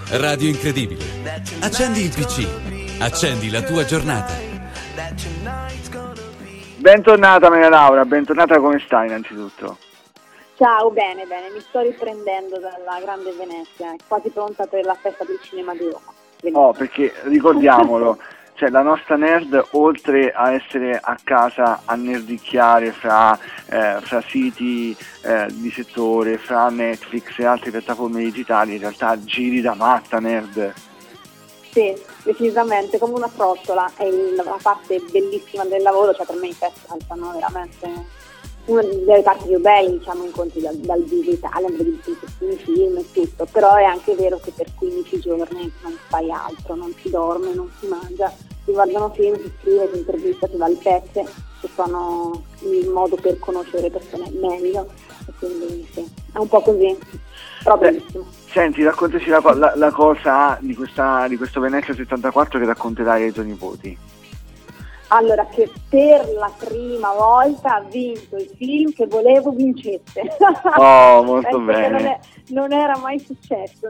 Radio Incredibile. Accendi il PC. Accendi la tua giornata. Bentornata Maria Laura, bentornata, come stai innanzitutto? Ciao, bene, mi sto riprendendo dalla Grande Venezia, quasi pronta per la festa del cinema di Roma. Oh, perché ricordiamolo, cioè la nostra nerd, oltre a essere a casa a nerdicchiare fra siti di settore, fra Netflix e altre piattaforme digitali, in realtà giri da matta nerd. Sì, decisamente, come una frottola, è la parte bellissima del lavoro, cioè per me i festival sono veramente una delle parti più belle, diciamo, incontri dal vivo Italia, vedi tutti film e tutto, però è anche vero che per 15 giorni non fai altro, non si dorme, non si mangia, si guardano film, si scrive, si intervista, si va al pezze, che sono il modo per conoscere persone meglio, e quindi sì, è un po' così, però bellissimo. Senti, raccontaci la cosa di questo Venezia 74 che racconterai ai tuoi nipoti. Allora, che per la prima volta ha vinto il film che volevo vincesse. Oh, molto bene. Non era mai successo.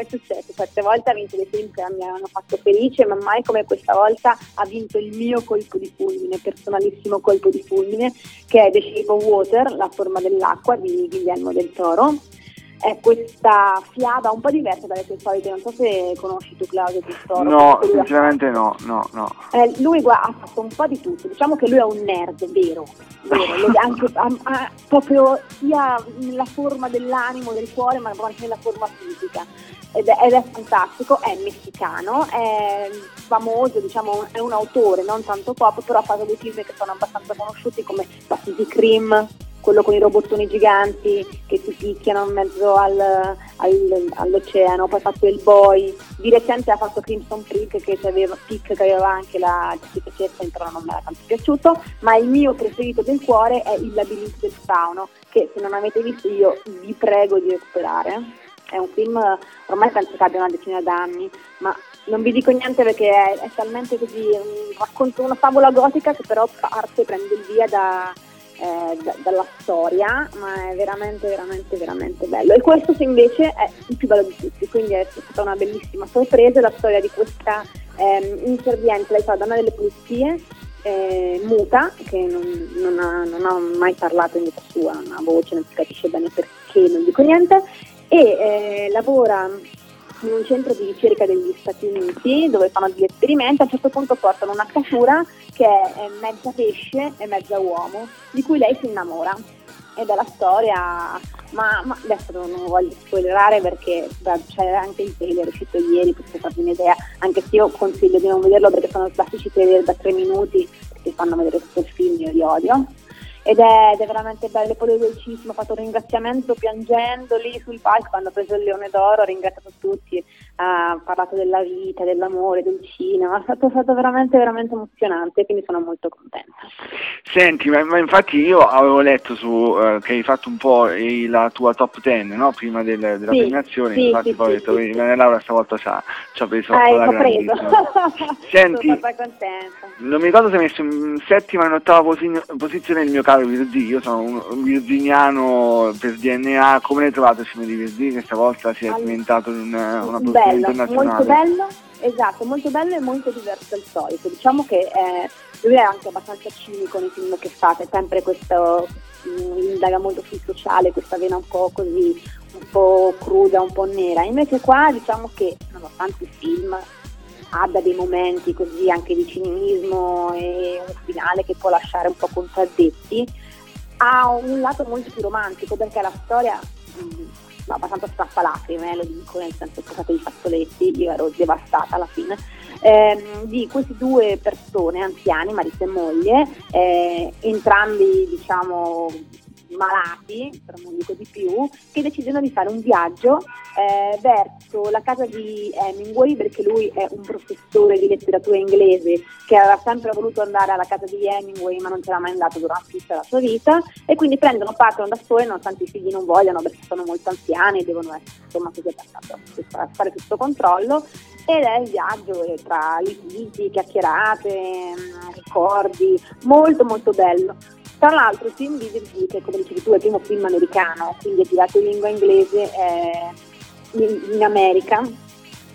7 volte ha vinto dei film che mi hanno fatto felice, ma mai come questa volta ha vinto il mio colpo di fulmine, personalissimo colpo di fulmine, che è The Shape of Water, La forma dell'acqua di Guillermo del Toro. È questa fiaba un po' diversa dalle tue solite, non so se conosci tu Claudio del Toro. No, sinceramente no. Lui ha fatto un po' di tutto, diciamo che lui è un nerd vero, anche proprio sia nella forma dell'animo, del cuore, ma anche nella forma fisica. Ed è fantastico, è messicano, è famoso, diciamo, è un autore, non tanto pop, però ha fatto dei film che sono abbastanza conosciuti come Pacific Rim, quello con i robottoni giganti che si picchiano in mezzo all'oceano, poi ha fatto Il Boy, di recente ha fatto Crimson Peak che aveva anche la Jessica Chastain, però non mi era tanto piaciuto, ma il mio preferito del cuore è Il labirinto del fauno, che se non avete visto io vi prego di recuperare. È un film, ormai penso che abbia una decina d'anni, ma non vi dico niente perché è talmente così, racconto una favola gotica che però prende il via dalla storia, ma è veramente bello. E questo invece è il più bello di tutti, quindi è stata una bellissima sorpresa la storia di questa inserviente, lei fa donna delle pulizie, muta, che non ha mai parlato in vita sua, non ha voce, non si capisce bene perché, non dico niente, e lavora in un centro di ricerca degli Stati Uniti dove fanno degli esperimenti. A un certo punto portano una creatura che è mezza pesce e mezza uomo, di cui lei si innamora, ed è la storia, ma adesso non voglio spoilerare perché c'è anche il trailer uscito ieri, potete farvi un'idea, anche se io consiglio di non vederlo perché sono classici trailer da 3 minuti che fanno vedere tutto il film, io li odio. Ed è veramente bello, poi dolcissimo, ho fatto un ringraziamento piangendo lì sul palco quando ho preso il Leone d'Oro, ho ringraziato tutti, ha parlato della vita, dell'amore, del cinema, è stato veramente emozionante, quindi sono molto contenta. Senti, ma infatti io avevo letto che hai fatto un po' la tua top 10, no? Prima della premiazione, infatti poi ho detto, Maria Laura stavolta ci ha preso alla grandissima. Senti, sono contenta. Non mi ricordo se hai messo in settima e in ottava posizione il mio caro Virzì. Io sono un virziniano per DNA. Come l'hai trovato il film di Virzì, che stavolta si è diventato una produzione internazionale? Molto bello, esatto, molto bello e molto diverso dal solito. Diciamo che lui è anche abbastanza cinico nei film che fa, è sempre questo, indaga molto sul sociale, questa vena un po' così, un po' cruda, un po' nera. Invece qua diciamo che nonostante il film abbia dei momenti così anche di cinismo e un finale che può lasciare un po' contraddetti, ha un lato molto più romantico perché la storia abbastanza strappalacrime, lo dico, nel senso, scusate i fazzoletti, io ero devastata alla fine, di queste due persone anziani, marito e moglie, entrambi diciamo malati, però non dico di più, che decidono di fare un viaggio verso la casa di Hemingway, perché lui è un professore di letteratura inglese che aveva sempre voluto andare alla casa di Hemingway ma non c'era mai andato durante tutta la sua vita, e quindi partono da soli nonostante i figli non vogliano perché sono molto anziani e devono essere, insomma, così per fare tutto controllo. Ed è il viaggio tra litigi, chiacchierate, ricordi, molto molto bello. Tra l'altro il film di Virzì, che come dicevi tu è il primo film americano, quindi è girato in lingua inglese in America,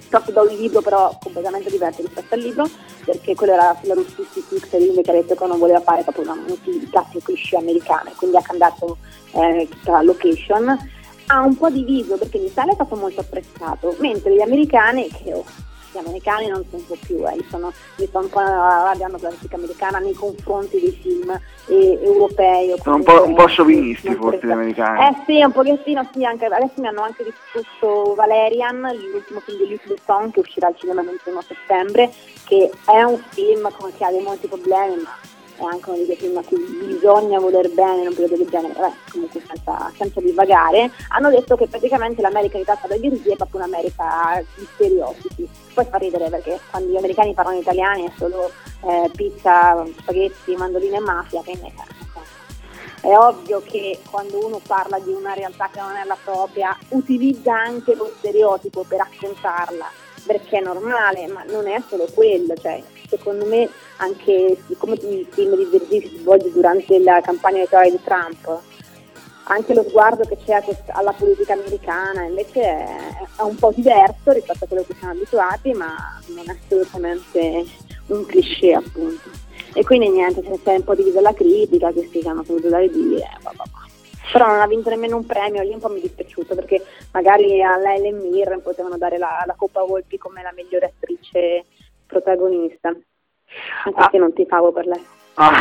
tratto da un libro però completamente diverso rispetto al libro, perché quello era sulla Route 66 e lui invece ha detto che non voleva fare proprio i classici cliché americane, quindi ha cambiato tutta la location. Ha un po' diviso perché in Italia è stato molto apprezzato, mentre gli americani non sono un po' più, li stanno un po' arrabbiando la critica americana nei confronti dei film europei. Sono un po' sciovinisti forse gli americani. Sì, un pochettino sì, anche adesso mi hanno anche discusso Valerian, l'ultimo film di Luc Besson che uscirà al cinema il 21 settembre, che è un film che ha dei molti problemi, ma è anche uno di quei film a cui bisogna voler bene in un periodo del genere, comunque senza divagare. Hanno detto che praticamente l'America ritratta da Virgì è proprio un'America di stereotipi. Poi fa ridere perché quando gli americani parlano italiani è solo pizza, spaghetti, mandoline e mafia, quindi è ovvio che quando uno parla di una realtà che non è la propria utilizza anche lo stereotipo per raccontarla, perché è normale, ma non è solo quello, cioè secondo me anche siccome il film di Virgì si svolge durante la campagna elettorale di Trump, anche lo sguardo che c'è alla politica americana invece è un po' diverso rispetto a quello che siamo abituati, ma non è assolutamente un cliché appunto. E quindi niente, c'è un po' divisa la critica, questi che hanno potuto dare dire, però non ha vinto nemmeno un premio, lì un po' mi è dispiaciuto perché magari a lei e Mirren potevano dare la Coppa Volpi come la migliore attrice protagonista, infatti non ti favo per lei.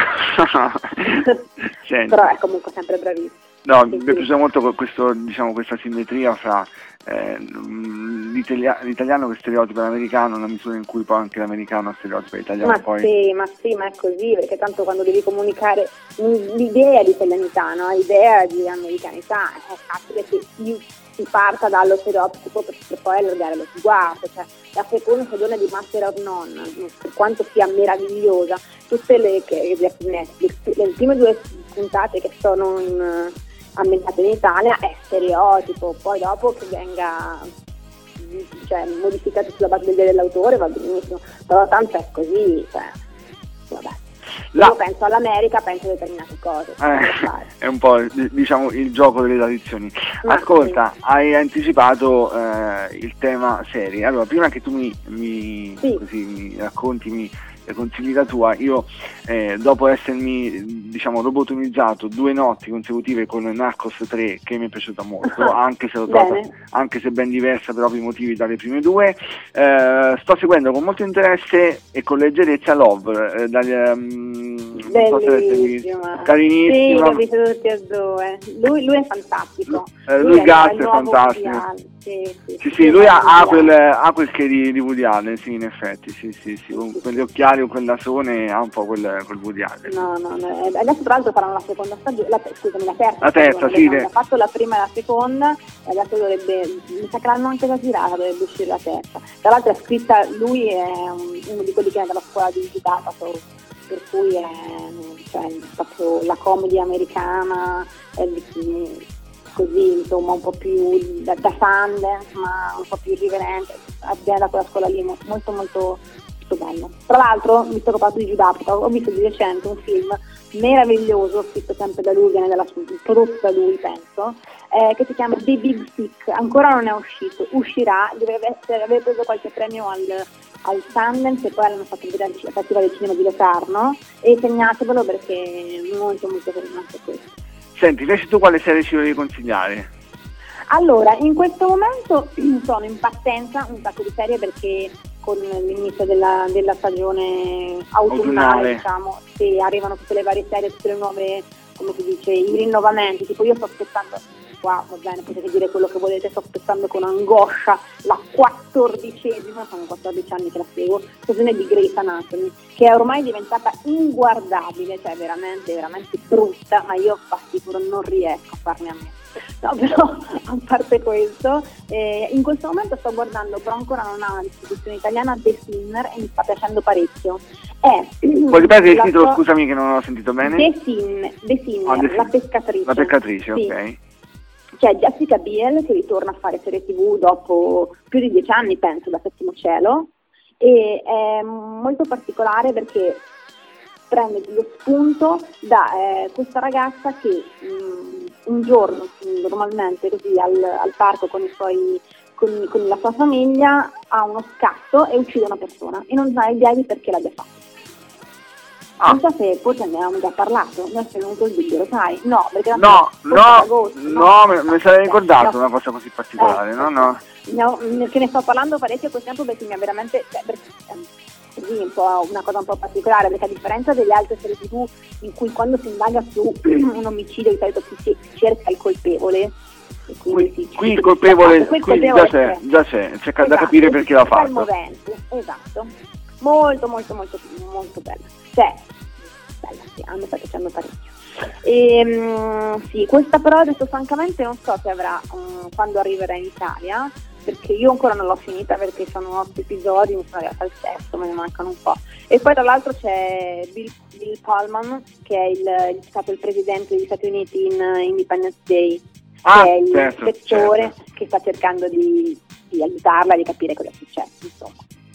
Però è comunque sempre bravissima. No, mi è piaciuta molto questa simmetria fra l'italiano che stereotipa l'americano nella misura in cui poi anche l'americano stereotipa l'italiano. Ma è così, perché tanto quando devi comunicare l'idea di italianità, no? L'idea di americanità, è facile che si parta dallo stereotipo per poi allargare lo sguardo, cioè la seconda stagione di Master of None, per quanto sia meravigliosa, tutte le prime 2 puntate che sono ambientate in Italia è stereotipo, poi dopo che venga modificato sulla base dell'autore va benissimo, però tanto è così, vabbè. Io penso all'America, penso a determinate cose. È un po' il gioco delle tradizioni. Ascolta, sì. Hai anticipato il tema serie. Allora, prima che tu mi racconti, mi consigli la tua, io dopo essermi lobotomizzato 2 notti consecutive con Narcos 3 che mi è piaciuta molto, anche se ben diversa per ovvi motivi dalle prime 2, sto seguendo con molto interesse e con leggerezza Love, bellissima, carinissima. Sì, li ho visti tutti e 2. Lui è fantastico. Lui Gas è fantastico. Sì, lui ha quel che di Woody Allen, sì, in effetti, sì, con quegli occhiali o quel nasone ha un po' quel Woody Allen. No, adesso tra l'altro faranno la seconda stagione, la terza, ha fatto la prima e la seconda, e adesso mi sa che l'hanno anche già girata, dovrebbe uscire la terza. Tra l'altro è scritta, lui è uno di quelli che è dalla scuola di Data, per cui è proprio la comedy americana, così insomma un po' più da Sundance, ma un po' più irriverente, viene da quella scuola lì, molto molto bello. Tra l'altro, visto che ho parlato di Giudapica, ho visto di recente un film meraviglioso, scritto sempre da lui, prodotto da lui penso, che si chiama The Big Sick, ancora non è uscito, uscirà, deve aver preso qualche premio al Sundance e poi l'hanno fatto vedere al Festival del Cinema di Locarno, e segnatevelo perché è molto molto carino anche questo. Senti, invece tu quale serie ci volevi consigliare? Allora, in questo momento sono in partenza un sacco di serie perché con l'inizio della stagione autunnale, arrivano tutte le varie serie, tutte le nuove, come si dice, i rinnovamenti, tipo io sto aspettando, qua va bene, potete dire quello che volete, sto aspettando con angoscia la 14ª, sono 14 anni che la seguo, stagione di Grey's Anatomy, che è ormai diventata inguardabile, cioè veramente, veramente brutta, ma io a sicuro non riesco a farne a meno. No, però a parte questo, in questo momento sto guardando, però ancora non ha una distribuzione italiana, The Sinner, e mi sta piacendo parecchio. Puoi ripetere il titolo, scusami che non ho sentito bene? The Sinner, la pescatrice. La pescatrice, sì. Ok. C'è Jessica Biel che ritorna a fare serie TV dopo più di 10 anni, penso, da Settimo Cielo, e è molto particolare perché prende lo spunto da questa ragazza che un giorno, normalmente così al parco con i suoi con la sua famiglia ha uno scatto e uccide una persona e non sa idea di perché l'abbia fatto. Non so se forse ne avevamo già parlato, adesso è venuto il dubbio, lo sai? No, perché no, mi sarei ricordato una cosa così particolare, no, che ne sto parlando parecchio a questo tempo perché mi ha veramente, così una cosa un po' particolare, perché a differenza delle altre serie TV in cui quando si indaga su un omicidio di solito si cerca il colpevole. Qui il colpevole, già c'è da capire perché l'ha fatto. Movente, esatto, molto molto molto molto bella, cioè bella, sì, a me sta piacendo parecchio. Sì, questa però adesso francamente non so se avrà quando arriverà in Italia, perché io ancora non l'ho finita perché sono 8 episodi, mi sono arrivata al sesto, me ne mancano un po'. E poi tra l'altro c'è Bill Pullman, che è stato il presidente degli Stati Uniti in Independence Day, che è il ispettore che sta cercando di aiutarla, di capire cosa è successo, insomma.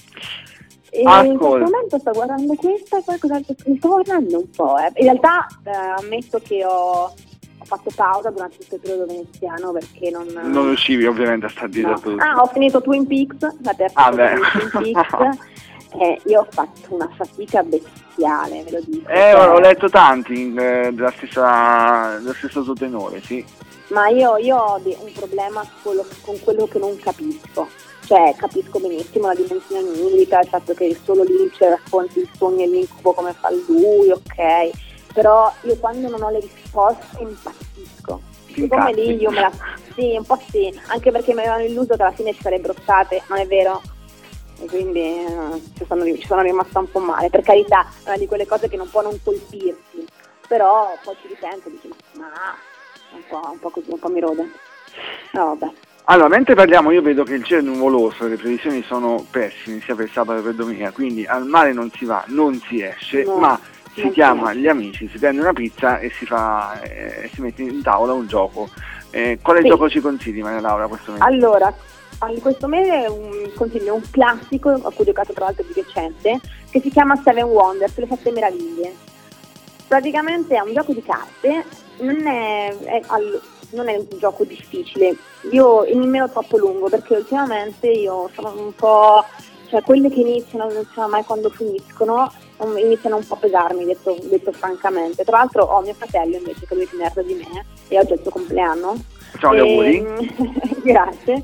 E in questo momento sto guardando questa e qualcos'altro, mi sto guardando un po'. In realtà ammetto che ho fatto pausa durante tutto il periodo veneziano perché non riuscivi ovviamente a stare dietro tutto. Ho finito Twin Peaks, la terza Twin Peaks. Io ho fatto una fatica bestiale, ve lo dico. Ho letto tanti dello stesso suo tenore, sì. Ma io ho un problema con quello che non capisco. Cioè, capisco benissimo la dimensione onirica, il fatto che solo Lynch racconti il sogno e l'incubo come fa lui, ok. Però io quando non ho le risposte impazzisco. Siccome lì io sì, un po' sì, anche perché mi avevano illuso che alla fine ci sarebbero state, non è vero? E quindi ci sono rimasta un po' male. Per carità, è una di quelle cose che non può non colpirti, però poi ci ripenso e dici ma un po' così, un po' mi rode. No, vabbè. Allora, mentre parliamo io vedo che il cielo è nuvoloso, le previsioni sono pessime sia per sabato che per domenica, quindi al mare non si va, non si esce, ma si chiama gli amici, si prende una pizza e si mette in tavola un gioco. Quale gioco ci consigli, Maria Laura, questo mese? Allora, in questo mese consiglio un classico a cui ho giocato tra l'altro di recente, che si chiama Seven Wonders, le 7 meraviglie. Praticamente è un gioco di carte, non è un gioco difficile, e nemmeno troppo lungo, perché ultimamente io sono un po', cioè quelle che iniziano non so mai quando finiscono, iniziano un po' a pesarmi, detto francamente. Tra l'altro ho mio fratello invece, che lui è più nerd di me, e oggi è il suo compleanno. Ciao, gli auguri. Grazie.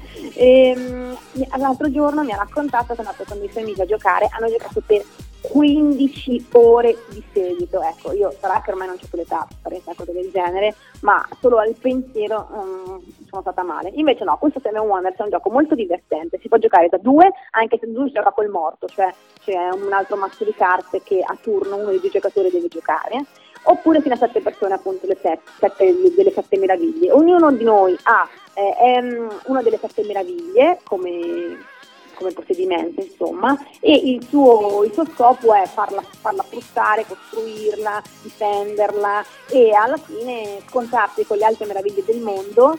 L'altro giorno mi ha raccontato che è andato con i suoi amici a giocare, hanno giocato per 15 ore di seguito. Ecco, io sarà che ormai non c'è più l'età per fare una cosa del genere, ma solo al pensiero sono stata male. Invece no, questo Seven Wonders è un gioco molto divertente, si può giocare da 2, anche se 2 si gioca col morto, cioè c'è un altro mazzo di carte che a turno uno dei 2 giocatori deve giocare, oppure fino a 7 persone, appunto le 7 delle 7 meraviglie. Ognuno di noi ha una delle 7 meraviglie come procedimento, insomma, e il suo scopo è farla fruttare, costruirla, difenderla e alla fine scontrarsi con le altre meraviglie del mondo,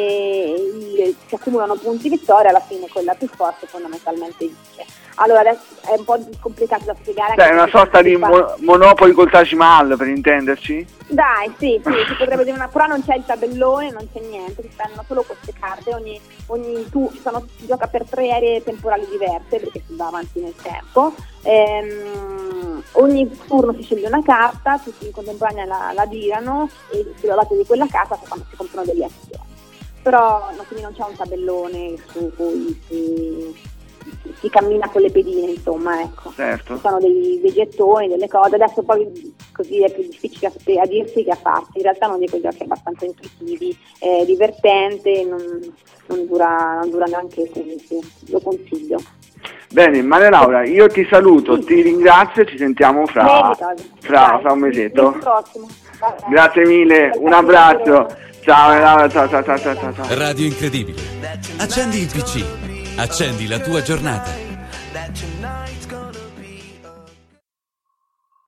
e si accumulano punti vittoria, alla fine quella più forte fondamentalmente vince. Allora adesso è un po' complicato da spiegare. È una sorta di Monopoly col Taj Mahal, per intenderci? Dai, sì, si potrebbe dire però non c'è il tabellone, non c'è niente, si prendono solo queste carte, si gioca per 3 aree temporali diverse perché si va avanti nel tempo, ogni turno si sceglie una carta, tutti in contemporanea la girano e sulla base di quella carta si comprano delle azioni. Però quindi non c'è un tabellone su cui si cammina con le pedine, insomma, ecco. Certo. Ci sono dei gettoni, delle cose, adesso poi così è più difficile a dirsi che a farsi. In realtà uno di quei giochi abbastanza intuitivi, è divertente, non dura neanche tempo, lo consiglio. Bene, Maria Laura, io ti saluto, ti ringrazio e ci sentiamo fra un mesetto. Prossimo. Grazie mille, un abbraccio. Ciao Maria Laura, ciao. Radio Incredibile. Accendi il PC. Accendi la tua giornata.